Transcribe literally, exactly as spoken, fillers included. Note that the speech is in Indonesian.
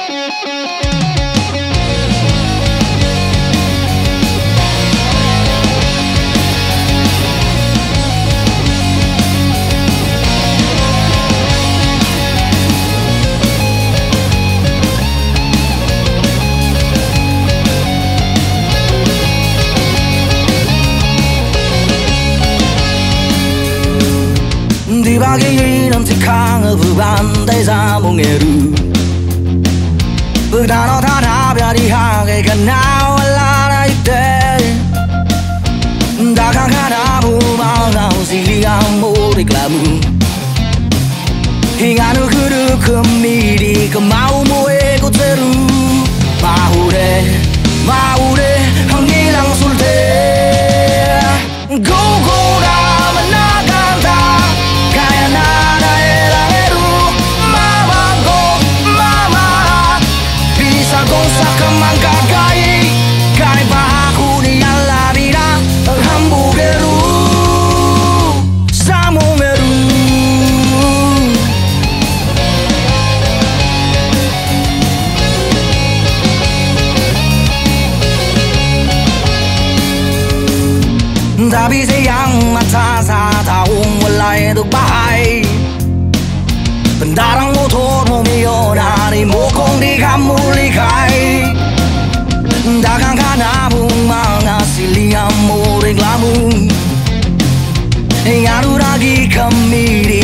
Di pagi nanti kangen bebantai sambung eru Berdano tanah biar dihangai kenal lana ite Dagang kanamu mau sili amor iklamu Hingga nukuru kemiri kemau moe ku teru Mau deh, mau deh hangilang sulte Go go da menakan tak Kaya nada elang eru Mama go, mama Bisa gosa kemangka kai Kai pahaku ni ala vida Hamburgeru Samu meru Tapi sayang mata saya tahu mulai untuk bahaya Pendarang motor Romeo dari mokong di kamu likai Dagang kanamu mengasih amor iklamu Ingat lagi kemiri